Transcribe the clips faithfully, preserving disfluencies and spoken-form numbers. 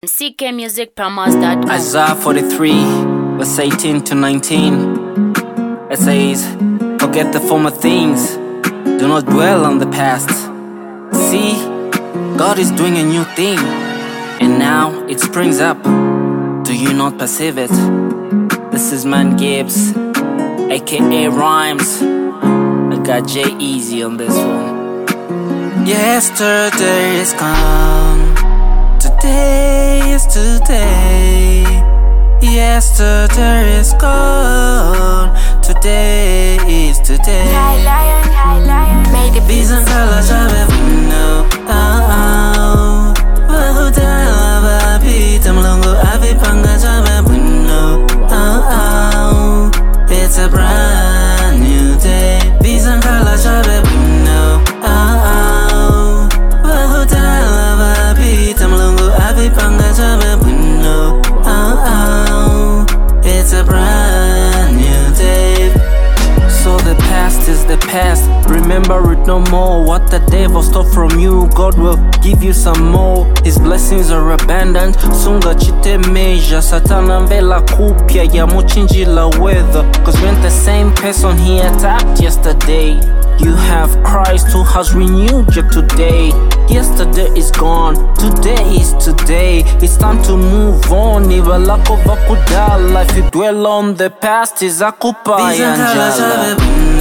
C K music promos dot com. Isaiah forty-three, verse eighteen to nineteen. It says, forget the former things, do not dwell on the past. See, God is doing a new thing, and now it springs up. Do you not perceive it? This is Man Gibbs, aka Rhymes. I got J-Eazy on this one. Yesterday is gone, today is today. Yesterday is gone, today is today. High lion, high lion, made the beats. Vision color chave no. Ah, bahutela bapita mlongo avipanga chave no. Ah, it's a brand new day. Vision color chave no. Ah, bahutela bapita mlongo avipanga chave no. Ah, it's a brand new day. So the past is the past, remember it no more. What the devil stole from you, God will give you some more. His blessings are abundant, sunga chite measure. Satana mvela kupya ya muchinjila weather. Cause we're the same person he attacked yesterday. You have Christ who has renewed you today. Yesterday is gone, today is today. It's time to move on. Ivalako vakudala, if you dwell on the past is akupa yanjala.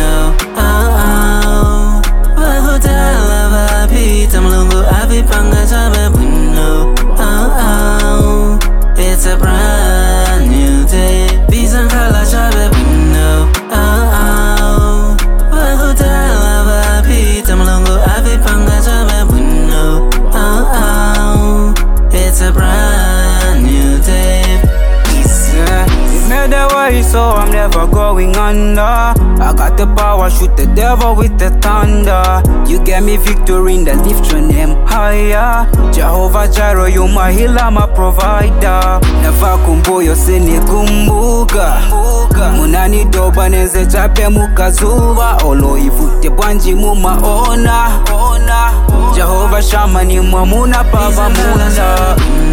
It's a brand new day. Vision color chave no. Ah, bahutela bapita mlongo avipanga chave no. Ah, it's a brand new day. It made the way, so I'm never going under. I got the power, shoot the devil with the thunder. You gave me victory in the lift your name higher. Jehovah Jireh, you my healer, my provider. Never kumbuyo sini kumbuka. Munani doba neze chape mukazuva. Olo ivute bwanji mumaona. Jehovah Shammah ni mwamuna baba muna.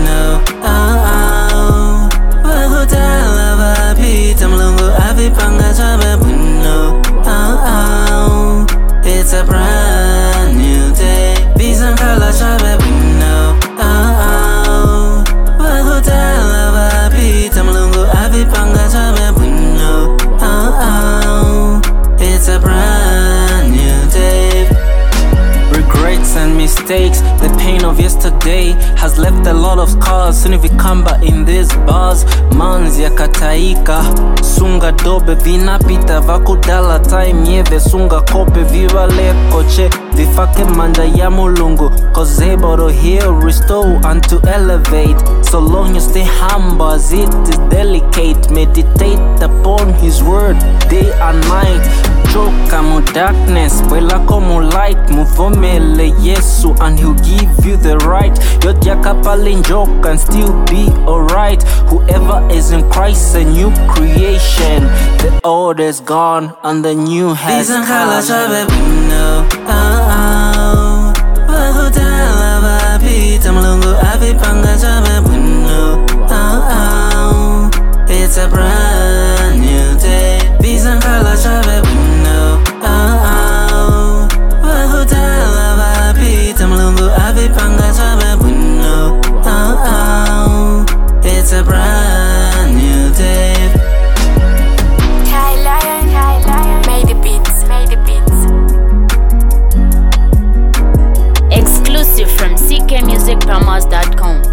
Bahutela bapita mlongo avipanga chave no. Ah, it's a brand new day. Vision color chave no. Ah, bahutela bapita mlongo avipanga chave no. Ah, it's a brand new day. Regrets and mistakes, the pain of yesterday has left a lot of scars. Sinivikamba in these bars, manzi ya kataika. Sunga dobe vinapita vakudala time yeve. Sunga kope viva lekoche vifake manja ya mulungu. Cause able to heal, restore and to elevate. So long you stay humble as it is delicate. Meditate upon his word day and night. Choka mu darkness, bwela komu light. Muvomele Yesu and he'll give you the right. Yodiaka pale njoka and still be alright. Whoever is in Christ, a new creation. The old is gone and the new has come. Bahutela bapita mlongo avipanga chave no. Ah, it's a brand new day. Vision color chave no. Ah, bahutela bapita mlongo avipanga chave no. Ah, it's a brand new day. High lion, high lion, made the beats, made the beats. Exclusive from C K music promos dot com.